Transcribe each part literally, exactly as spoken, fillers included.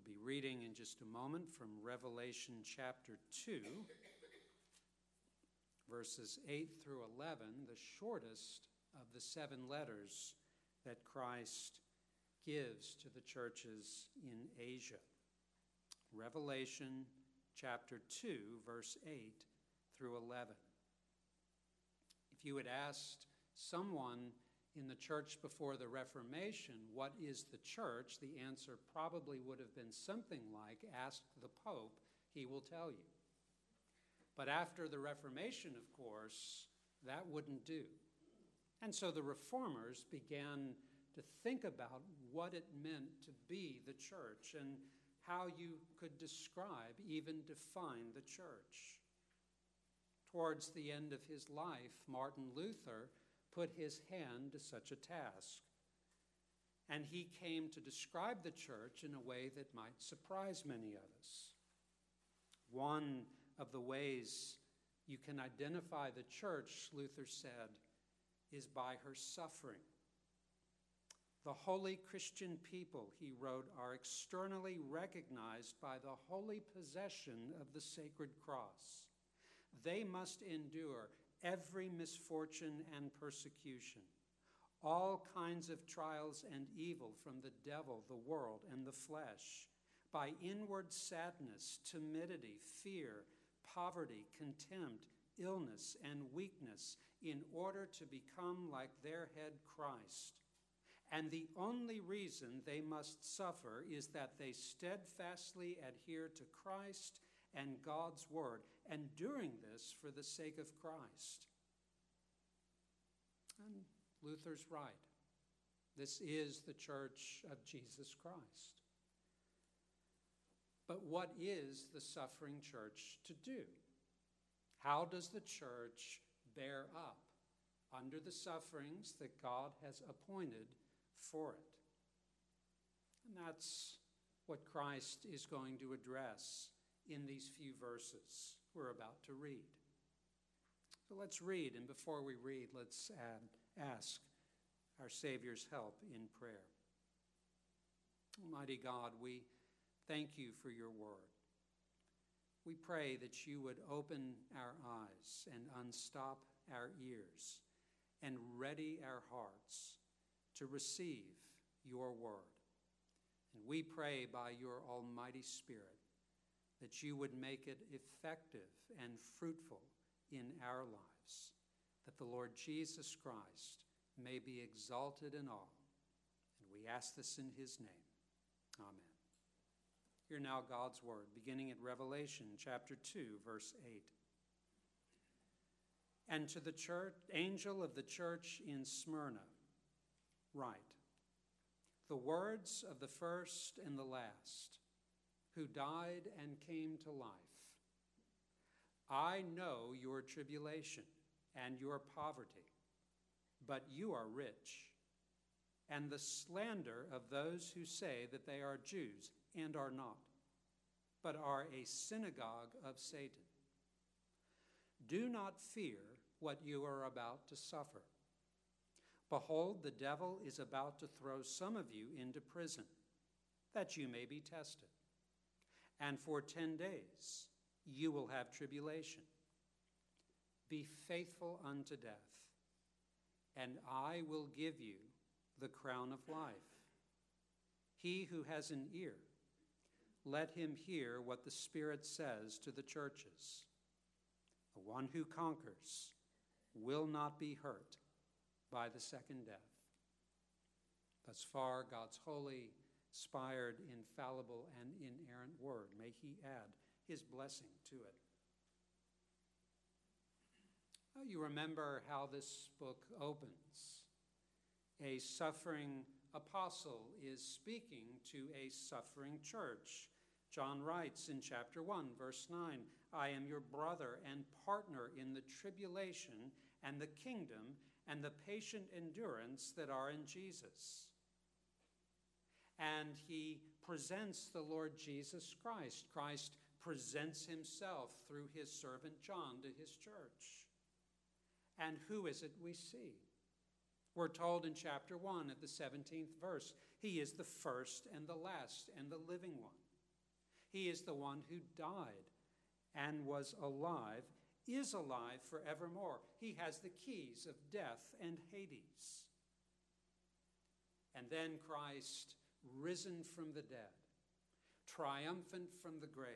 We'll be reading in just a moment from Revelation chapter two, verses eight through eleven, the shortest of the seven letters that Christ gives to the churches in Asia. Revelation chapter two, verse eight through eleven. If you had asked someone in the church before the Reformation, what is the church? The answer probably would have been something like, ask the Pope, he will tell you. But after the Reformation, of course, that wouldn't do. And so the Reformers began to think about what it meant to be the church and how you could describe, even define the church. Towards the end of his life, Martin Luther put his hand to such a task. And he came to describe the church in a way that might surprise many of us. One of the ways you can identify the church, Luther said, is by her suffering. The holy Christian people, he wrote, are externally recognized by the holy possession of the sacred cross. They must endure every misfortune and persecution, all kinds of trials and evil from the devil, the world, and the flesh, by inward sadness, timidity, fear, poverty, contempt, illness, and weakness, in order to become like their head Christ. And the only reason they must suffer is that they steadfastly adhere to Christ and God's word, and doing this for the sake of Christ. And Luther's right. This is the church of Jesus Christ. But what is the suffering church to do? How does the church bear up under the sufferings that God has appointed for it? And that's what Christ is going to address in these few verses we're about to read. So let's read, and before we read, let's add, ask our Savior's help in prayer. Almighty God, we thank you for your word. We pray that you would open our eyes and unstop our ears and ready our hearts to receive your word. And we pray by your Almighty Spirit that you would make it effective and fruitful in our lives, that the Lord Jesus Christ may be exalted in all. And we ask this in his name. Amen. Hear now God's word, beginning at Revelation chapter two, verse eight. And to the church, angel of the church in Smyrna, write, the words of the first and the last, who died and came to life. I know your tribulation and your poverty, but you are rich, and the slander of those who say that they are Jews and are not, but are a synagogue of Satan. Do not fear what you are about to suffer. Behold, the devil is about to throw some of you into prison, that you may be tested. And for ten days you will have tribulation. Be faithful unto death, and I will give you the crown of life. He who has an ear, let him hear what the Spirit says to the churches. The one who conquers will not be hurt by the second death. Thus far, God's holy, inspired, infallible, and inerrant word. May he add his blessing to it. Oh, you remember how this book opens. A suffering apostle is speaking to a suffering church. John writes in chapter one, verse nine, I am your brother and partner in the tribulation and the kingdom and the patient endurance that are in Jesus. And he presents the Lord Jesus Christ. Christ presents himself through his servant John to his church. And who is it we see? We're told in chapter one at the seventeenth verse, he is the first and the last and the living one. He is the one who died and was alive, is alive forevermore. He has the keys of death and Hades. And then Christ, risen from the dead, triumphant from the grave,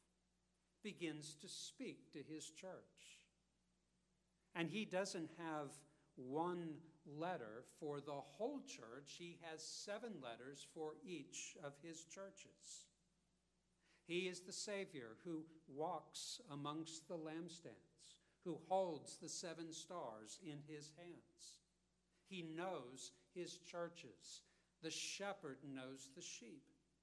begins to speak to his church. And he doesn't have one letter for the whole church. He has seven letters for each of his churches. He is the Savior who walks amongst the lampstands, who holds the seven stars in his hands. He knows his churches. The shepherd knows the sheep.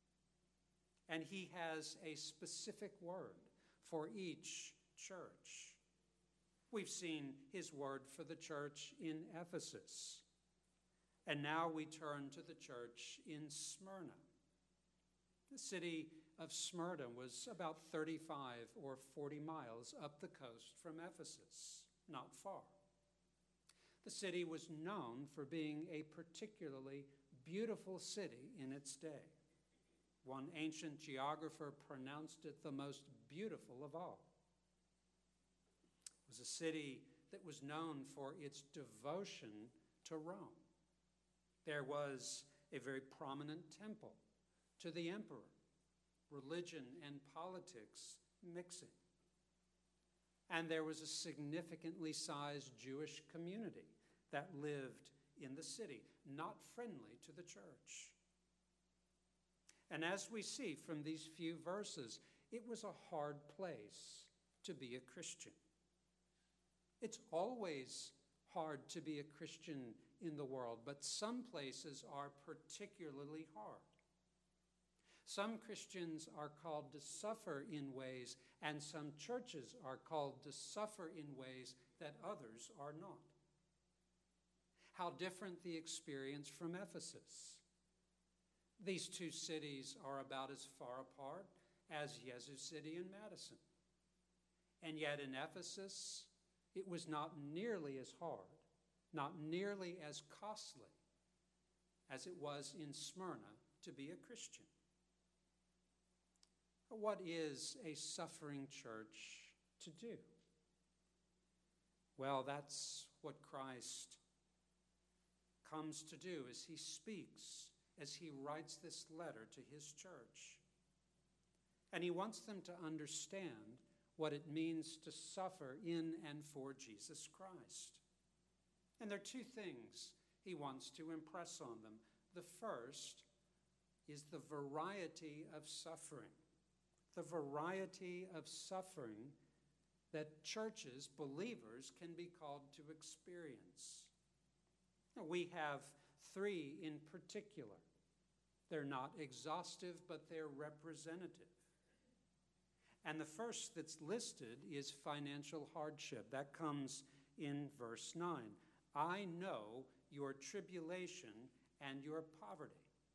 And he has a specific word for each church. We've seen his word for the church in Ephesus. And now we turn to the church in Smyrna. The city of Smyrna was about thirty-five or forty miles up the coast from Ephesus, not far. The city was known for being a particularly beautiful city in its day. One ancient geographer pronounced it the most beautiful of all. It was a city that was known for its devotion to Rome. There was a very prominent temple to the emperor, religion and politics mixing. And there was a significantly sized Jewish community that lived in the city, not friendly to the church. And as we see from these few verses, it was a hard place to be a Christian. It's always hard to be a Christian in the world, but some places are particularly hard. Some Christians are called to suffer in ways, and some churches are called to suffer in ways that others are not. How different the experience from Ephesus. These two cities are about as far apart as Yazoo City and Madison. And yet in Ephesus, it was not nearly as hard, not nearly as costly as it was in Smyrna to be a Christian. What is a suffering church to do? Well, that's what Christ comes to do as he speaks, as he writes this letter to his church. And he wants them to understand what it means to suffer in and for Jesus Christ. And there are two things he wants to impress on them. The first is the variety of suffering, the variety of suffering that churches, believers, can be called to experience. Now, we have three in particular. They're not exhaustive, but they're representative. And the first that's listed is financial hardship. That comes in verse nine. I know your tribulation and your poverty.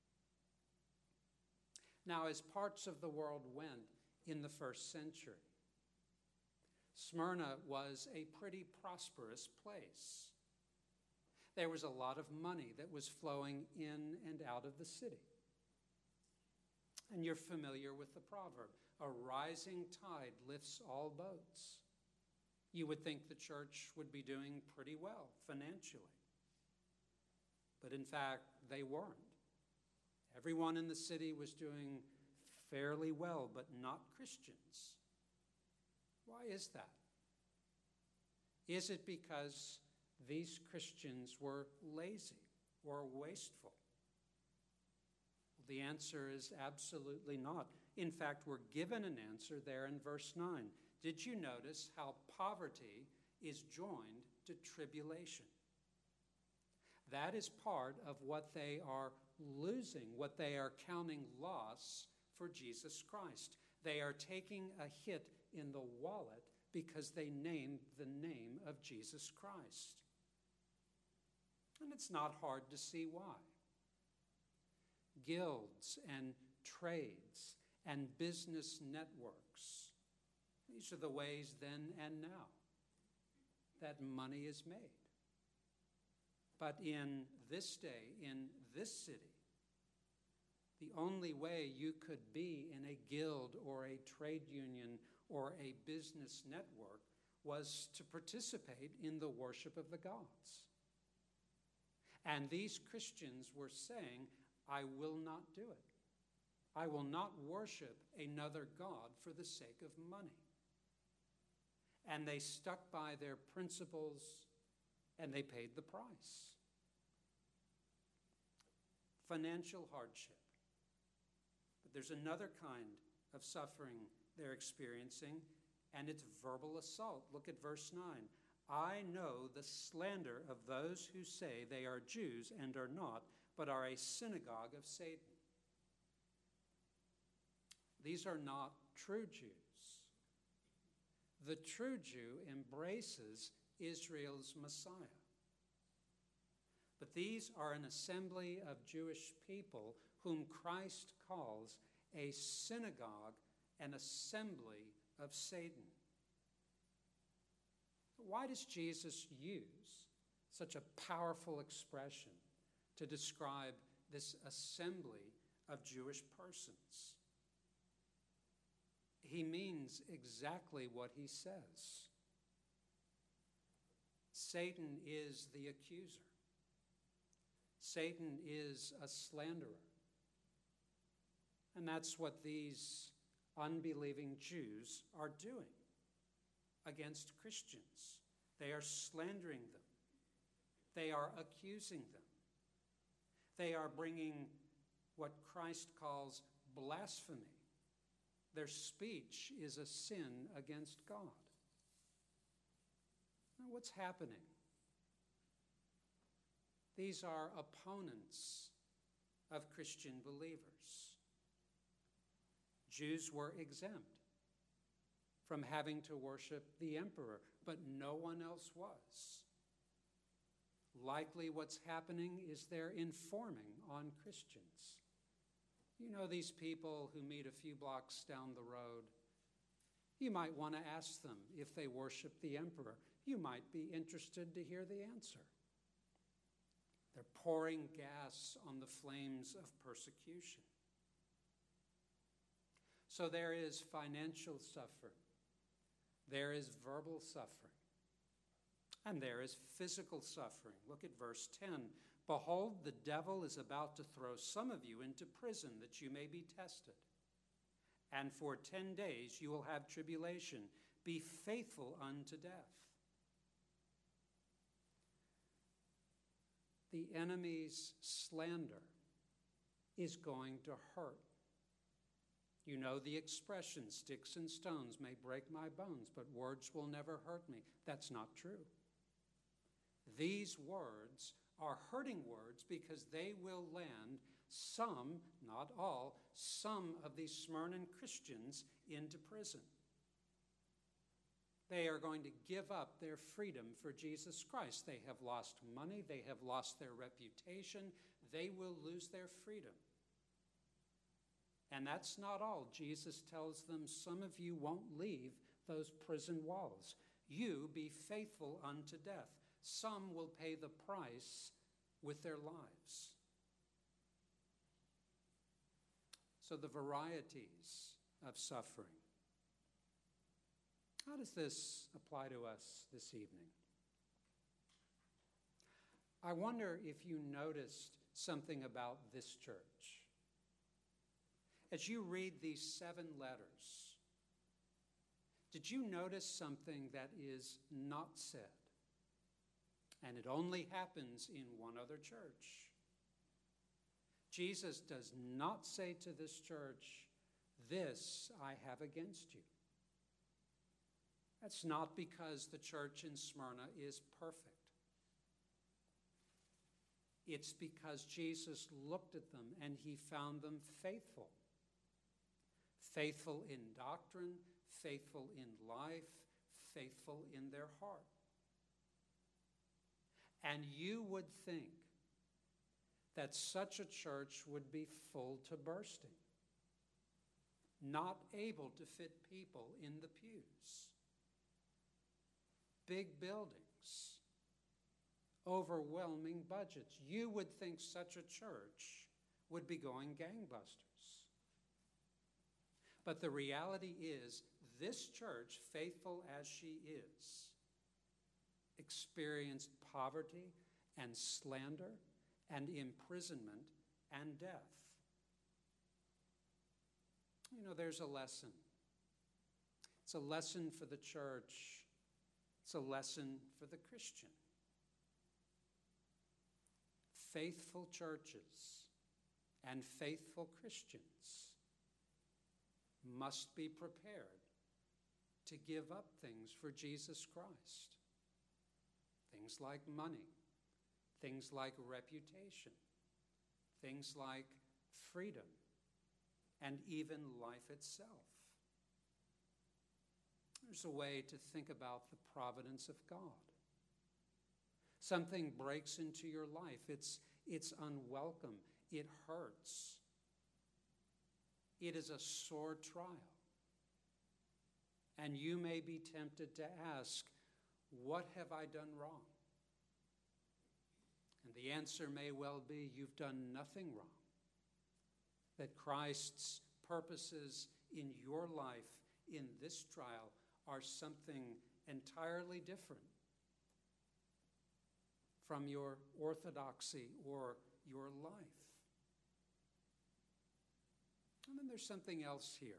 Now, as parts of the world went in the first century, Smyrna was a pretty prosperous place. There was a lot of money that was flowing in and out of the city. And you're familiar with the proverb, a rising tide lifts all boats. You would think the church would be doing pretty well financially. But in fact, they weren't. Everyone in the city was doing fairly well, but not Christians. Why is that? Is it because these Christians were lazy or wasteful? The answer is absolutely not. In fact, we're given an answer there in verse nine. Did you notice how poverty is joined to tribulation? That is part of what they are losing, what they are counting loss for Jesus Christ. They are taking a hit in the wallet because they named the name of Jesus Christ. And it's not hard to see why. Guilds and trades and business networks, these are the ways then and now that money is made. But in this day, in this city, The only way you could be in a guild or a trade union or a business network was to participate in the worship of the gods. And these Christians were saying, I will not do it. I will not worship another god for the sake of money. And they stuck by their principles, and they paid the price. Financial hardship. But there's another kind of suffering they're experiencing, and it's verbal assault. Look at verse nine. I know the slander of those who say they are Jews and are not, but are a synagogue of Satan. These are not true Jews. The true Jew embraces Israel's Messiah. But these are an assembly of Jewish people whom Christ calls a synagogue, an assembly of Satan. Why does Jesus use such a powerful expression to describe this assembly of Jewish persons? He means exactly what he says. Satan is the accuser. Satan is a slanderer. And that's what these unbelieving Jews are doing against Christians. They are slandering them. They are accusing them. They are bringing what Christ calls blasphemy. Their speech is a sin against God. Now, what's happening? These are opponents of Christian believers. Jews were exempt from having to worship the emperor, but no one else was. Likely what's happening is they're informing on Christians. You know these people who meet a few blocks down the road? You might want to ask them if they worship the emperor. You might be interested to hear the answer. They're pouring gas on the flames of persecution. So there is financial suffering. There is verbal suffering. And there is physical suffering. Look at verse ten. Behold, the devil is about to throw some of you into prison that you may be tested. And for ten days you will have tribulation. Be faithful unto death. The enemy's slander is going to hurt. You know the expression, sticks and stones may break my bones, but words will never hurt me. That's not true. These words are hurting words because they will land some, not all, some of these Smyrnan Christians into prison. They are going to give up their freedom for Jesus Christ. They have lost money. They have lost their reputation. They will lose their freedom. And that's not all. Jesus tells them, some of you won't leave those prison walls. You be faithful unto death. Some will pay the price with their lives. So the varieties of suffering. How does this apply to us this evening? I wonder if you noticed something about this church. As you read these seven letters, did you notice something that is not said? And it only happens in one other church. Jesus does not say to this church, this I have against you. That's not because the church in Smyrna is perfect. It's because Jesus looked at them and he found them faithful. Faithful in doctrine, faithful in life, faithful in their heart. And you would think that such a church would be full to bursting, not able to fit people in the pews. Big buildings, overwhelming budgets. You would think such a church would be going gangbusters. But the reality is, this church, faithful as she is, experienced poverty and slander and imprisonment and death. You know, there's a lesson. It's a lesson for the church. It's a lesson for the Christian. Faithful churches and faithful Christians must be prepared to give up things for Jesus Christ. Things like money, things like reputation, things like freedom, and even life itself. There's a way to think about the providence of God. Something breaks into your life. It's, it's unwelcome. It hurts. It is a sore trial. And you may be tempted to ask, what have I done wrong? And the answer may well be, you've done nothing wrong. That Christ's purposes in your life in this trial are something entirely different from your orthodoxy or your life. And then there's something else here.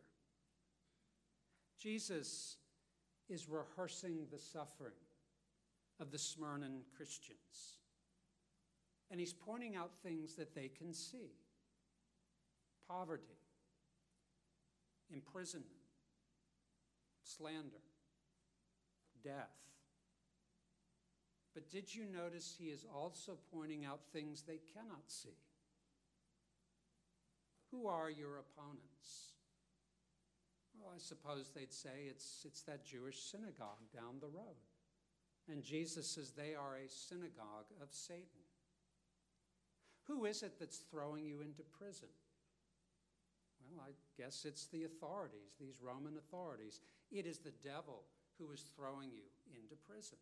Jesus is rehearsing the suffering of the Smyrnan Christians. And he's pointing out things that they can see. Poverty, imprisonment, slander, death. But did you notice he is also pointing out things they cannot see? Who are your opponents? Well, I suppose they'd say it's, it's that Jewish synagogue down the road. And Jesus says they are a synagogue of Satan. Who is it that's throwing you into prison? Well, I guess it's the authorities, these Roman authorities. It is the devil who is throwing you into prison.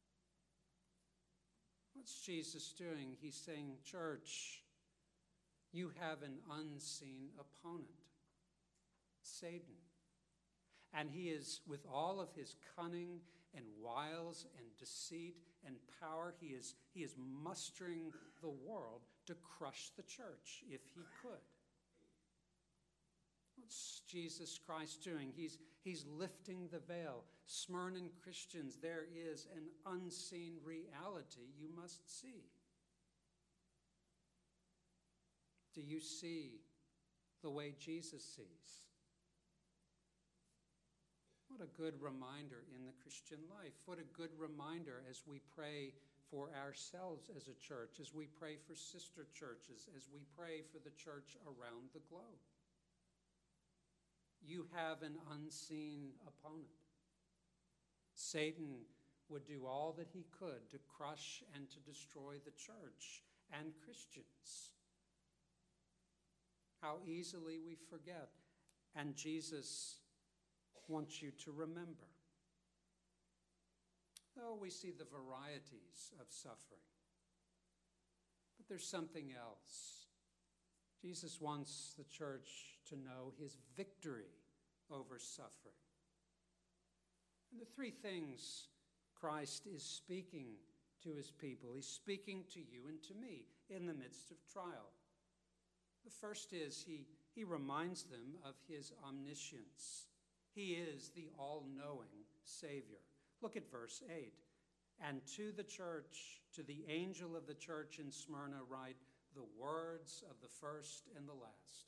What's Jesus doing? He's saying, church, you have an unseen opponent, Satan. And he is, with all of his cunning and wiles and deceit and power, he is, he is mustering the world to crush the church if he could. What's Jesus Christ doing? He's, he's lifting the veil. Smyrnan Christians, there is an unseen reality you must see. Do you see the way Jesus sees? What a good reminder in the Christian life. What a good reminder as we pray for ourselves as a church, as we pray for sister churches, as we pray for the church around the globe. You have an unseen opponent. Satan would do all that he could to crush and to destroy the church and Christians. How easily we forget. And Jesus wants you to remember. Oh, we see the varieties of suffering. But there's something else. Jesus wants the church to know his victory over suffering. And the three things Christ is speaking to his people. He's speaking to you and to me in the midst of trial. The first is he, he reminds them of his omniscience. He is the all-knowing Savior. Look at verse eight. And to the church, to the angel of the church in Smyrna write the words of the first and the last.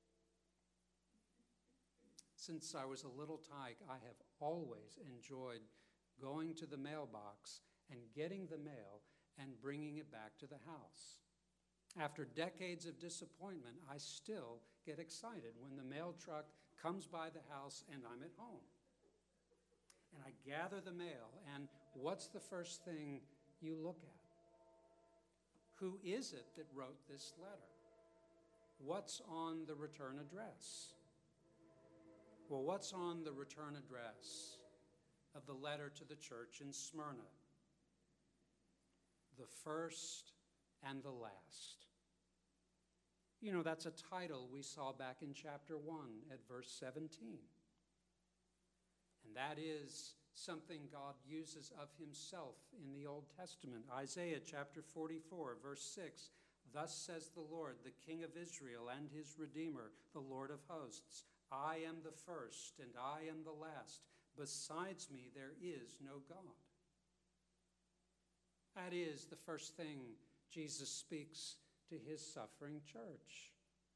Since I was a little tyke, I have always enjoyed going to the mailbox and getting the mail and bringing it back to the house. After decades of disappointment, I still get excited when the mail truck comes by the house and I'm at home. And I gather the mail, and what's the first thing you look at? Who is it that wrote this letter? What's on the return address? Well, what's on the return address of the letter to the church in Smyrna? The first and the last. You know, that's a title we saw back in chapter one at verse seventeen. And that is something God uses of himself in the Old Testament. Isaiah chapter forty-four, verse six, "Thus says the Lord, the King of Israel and his Redeemer, the Lord of hosts, I am the first and I am the last. Besides me there is no God." That is the first thing Jesus speaks to his suffering church.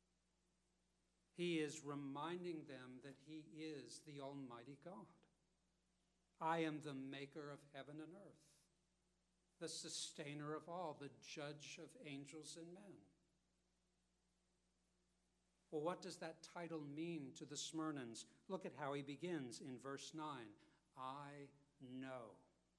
He is reminding them that he is the Almighty God. I am the maker of heaven and earth, the sustainer of all, the judge of angels and men. Well, what does that title mean to the Smyrnans? Look at how he begins in verse nine. I know.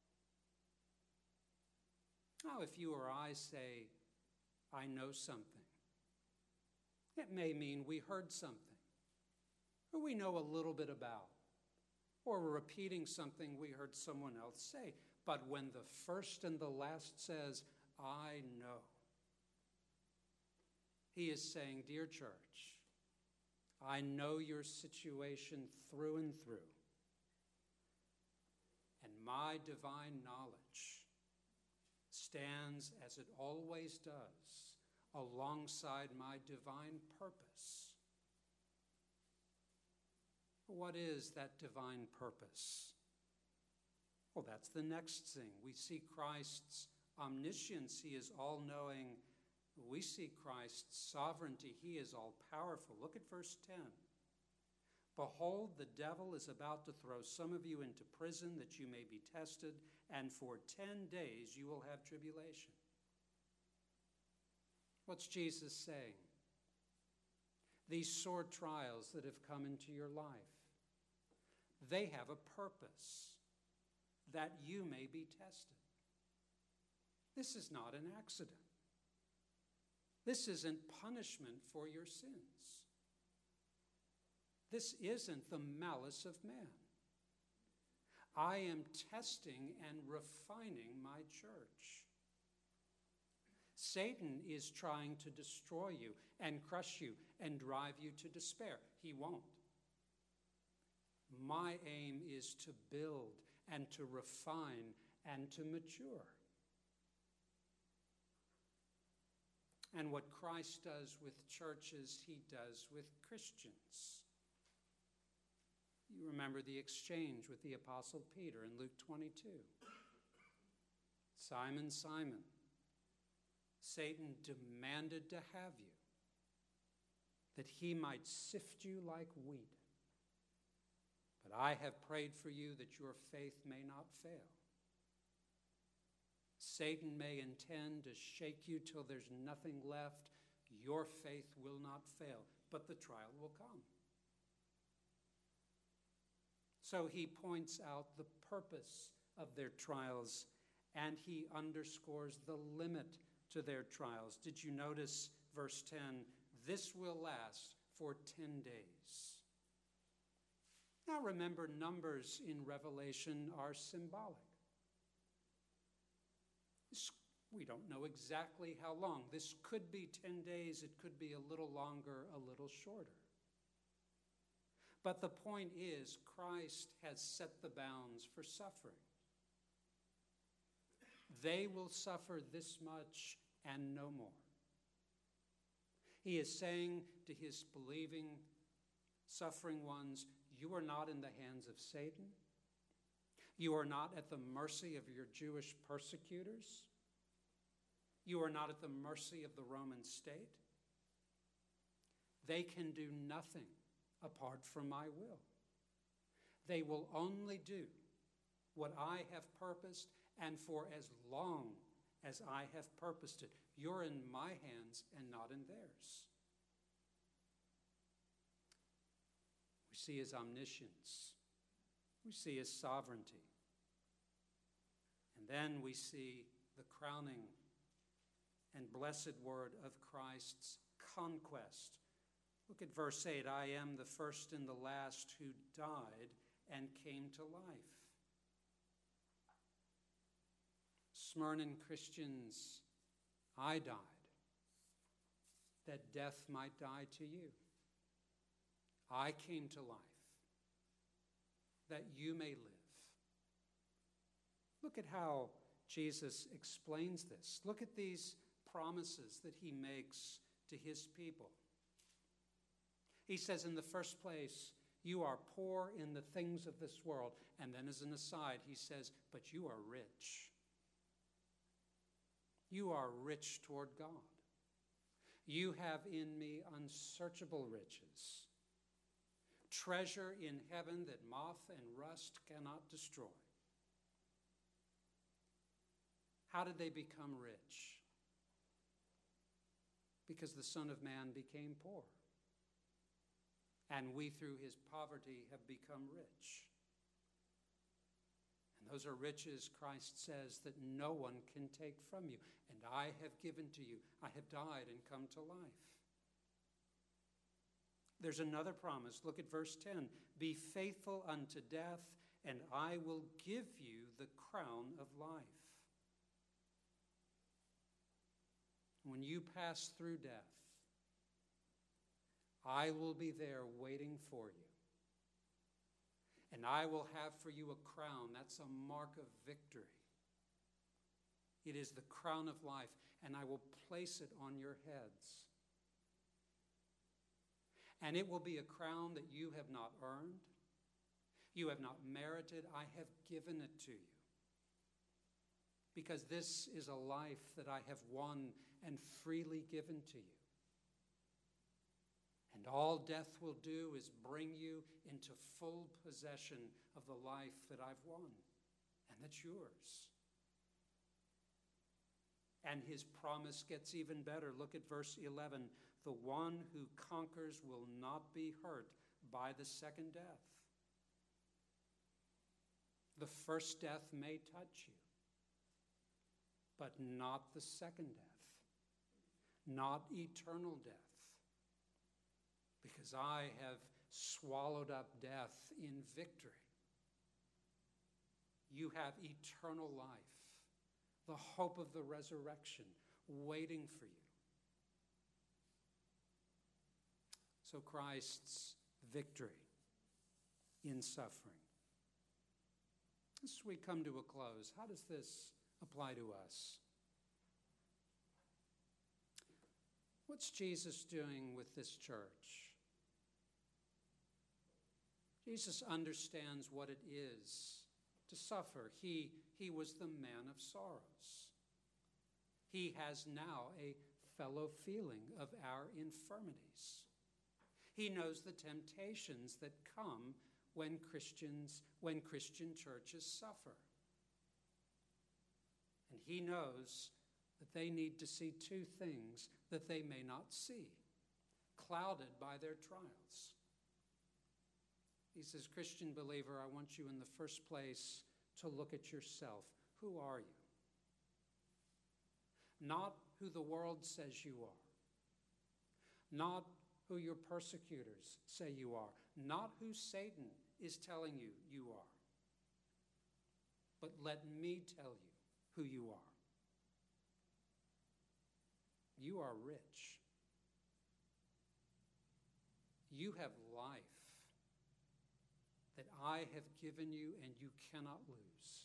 Now, if you or I say, I know something, it may mean we heard something, or we know a little bit about, or we're repeating something we heard someone else say. But when the first and the last says, I know, he is saying, dear church, I know your situation through and through, and my divine knowledge stands, as it always does, alongside my divine purpose. What is that divine purpose? Well, that's the next thing. We see Christ's omniscience. He is all-knowing. We see Christ's sovereignty. He is all-powerful. Look at verse ten. Behold, the devil is about to throw some of you into prison that you may be tested, and for ten days you will have tribulation. What's Jesus saying? These sore trials that have come into your life, they have a purpose, that you may be tested. This is not an accident. This isn't punishment for your sins. This isn't the malice of man. I am testing and refining my church. Satan is trying to destroy you and crush you and drive you to despair. He won't. My aim is to build and to refine and to mature. And what Christ does with churches, he does with Christians. You remember the exchange with the Apostle Peter in Luke twenty-two. Simon, Simon, Satan demanded to have you, that he might sift you like wheat. But I have prayed for you that your faith may not fail. Satan may intend to shake you till there's nothing left. Your faith will not fail, but the trial will come. So he points out the purpose of their trials, and he underscores the limit to their trials. Did you notice verse ten? This will last for ten days. Now remember, numbers in Revelation are symbolic. This, we don't know exactly how long. This could be ten days. It could be a little longer, a little shorter. But the point is, Christ has set the bounds for suffering. They will suffer this much and no more. He is saying to his believing, suffering ones, you are not in the hands of Satan. You are not at the mercy of your Jewish persecutors. You are not at the mercy of the Roman state. They can do nothing apart from my will. They will only do what I have purposed, and for as long as I have purposed it. You're in my hands and not in theirs. We see his omniscience. We see his sovereignty. And then we see the crowning and blessed word of Christ's conquest. Look at verse eight. I am the first and the last who died and came to life. Smyrnan Christians, I died that death might die to you. I came to life, that you may live. Look at how Jesus explains this. Look at these promises that he makes to his people. He says, in the first place, you are poor in the things of this world. And then as an aside, he says, but you are rich. You are rich toward God. You have in me unsearchable riches, treasure in heaven that moth and rust cannot destroy. How did they become rich? Because the Son of Man became poor. And we, through his poverty, have become rich. And those are riches, Christ says, that no one can take from you. And I have given to you. I have died and come to life. There's another promise. Look at verse ten. Be faithful unto death, and I will give you the crown of life. When you pass through death, I will be there waiting for you. And I will have for you a crown. That's a mark of victory. It is the crown of life, and I will place it on your heads. And it will be a crown that you have not earned, you have not merited. I have given it to you. Because this is a life that I have won and freely given to you. And all death will do is bring you into full possession of the life that I've won and that's yours. And his promise gets even better. Look at verse eleven. The one who conquers will not be hurt by the second death. The first death may touch you, but not the second death, not eternal death. Because I have swallowed up death in victory. You have eternal life, the hope of the resurrection waiting for you. So Christ's victory in suffering. As we come to a close, how does this apply to us? What's Jesus doing with this church? Jesus understands what it is to suffer. He, he was the man of sorrows. He has now a fellow feeling of our infirmities. He knows the temptations that come when Christians, when Christian churches suffer. And he knows that they need to see two things that they may not see, clouded by their trials. He says, Christian believer, I want you in the first place to look at yourself. Who are you? Not who the world says you are. Not who your persecutors say you are. Not who Satan is telling you you are. But let me tell you who you are. You are rich. You have life that I have given you and you cannot lose.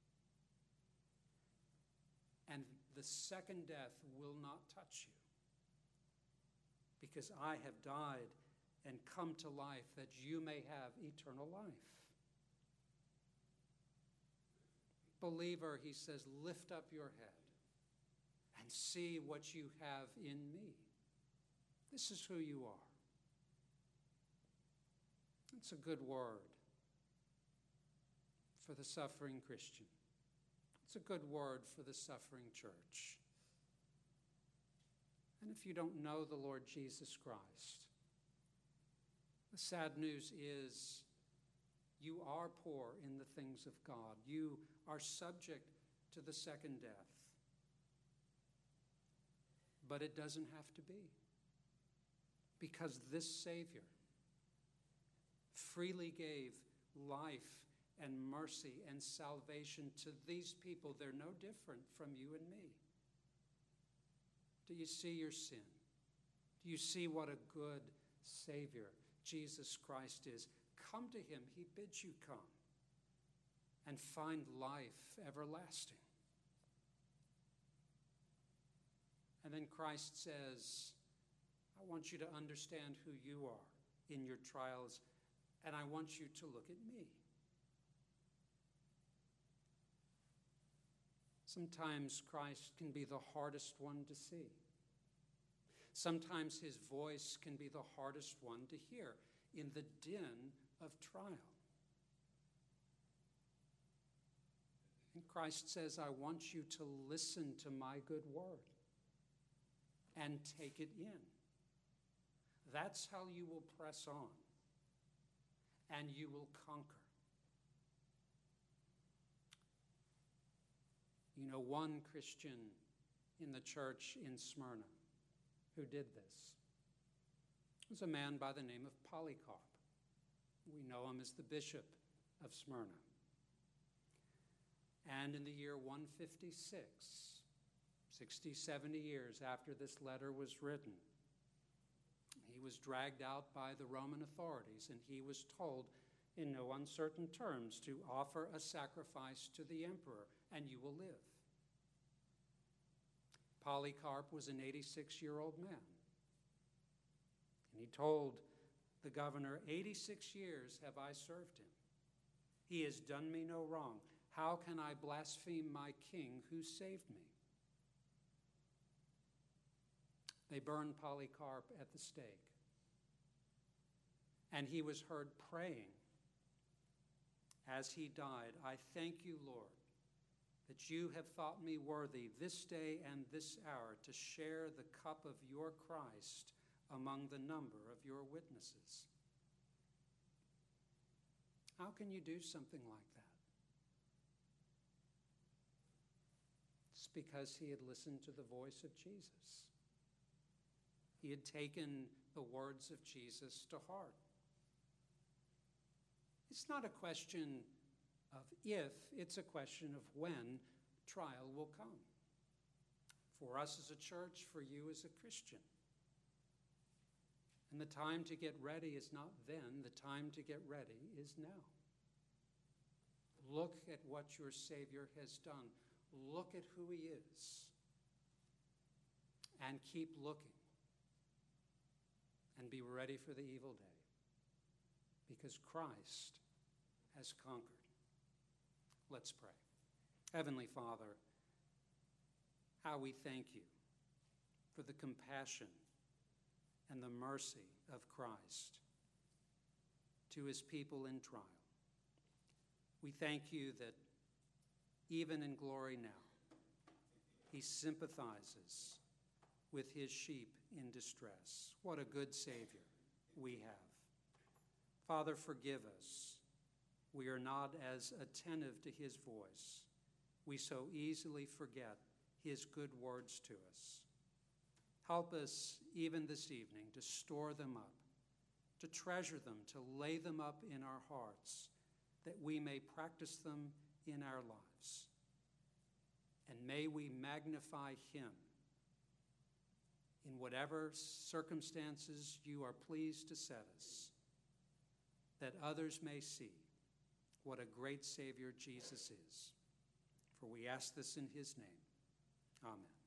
And the second death will not touch you, because I have died and come to life that you may have eternal life. Believer, he says, lift up your head and see what you have in me. This is who you are. It's a good word for the suffering Christian. It's a good word for the suffering church. And if you don't know the Lord Jesus Christ, the sad news is you are poor in the things of God. You are subject to the second death. But it doesn't have to be. Because this Savior freely gave life and mercy and salvation to these people. They're no different from you and me. Do you see your sin? Do you see what a good Savior Jesus Christ is? Come to him. He bids you come and find life everlasting. And then Christ says, I want you to understand who you are in your trials, and I want you to look at me. Sometimes Christ can be the hardest one to see. Sometimes his voice can be the hardest one to hear in the din of trial. And Christ says, I want you to listen to my good word and take it in. That's how you will press on and you will conquer. You know, one Christian in the church in Smyrna who did this was a man by the name of Polycarp. We know him as the bishop of Smyrna. And in the year one fifty-six, sixty, seventy years after this letter was written, he was dragged out by the Roman authorities, and he was told in no uncertain terms to offer a sacrifice to the emperor, and you will live. Polycarp was an eighty-six-year-old man, and he told the governor, eighty-six years have I served him. He has done me no wrong. How can I blaspheme my king who saved me? They burned Polycarp at the stake, and he was heard praying as he died, I thank you, Lord, that you have thought me worthy this day and this hour to share the cup of your Christ among the number of your witnesses. How can you do something like that? It's because he had listened to the voice of Jesus. He had taken the words of Jesus to heart. It's not a question of if, it's a question of when trial will come. For us as a church, for you as a Christian. And the time to get ready is not then, the time to get ready is now. Look at what your Savior has done. Look at who he is. And keep looking. And be ready for the evil day. Because Christ has conquered. Let's pray. Heavenly Father, how we thank you for the compassion and the mercy of Christ to his people in trial. We thank you that even in glory now, he sympathizes with his sheep in distress. What a good Savior we have. Father, forgive us. We are not as attentive to his voice. We so easily forget his good words to us. Help us even this evening to store them up, to treasure them, to lay them up in our hearts, that we may practice them in our lives. And may we magnify him in whatever circumstances you are pleased to set us, that others may see what a great Savior Jesus is. For we ask this in his name. Amen.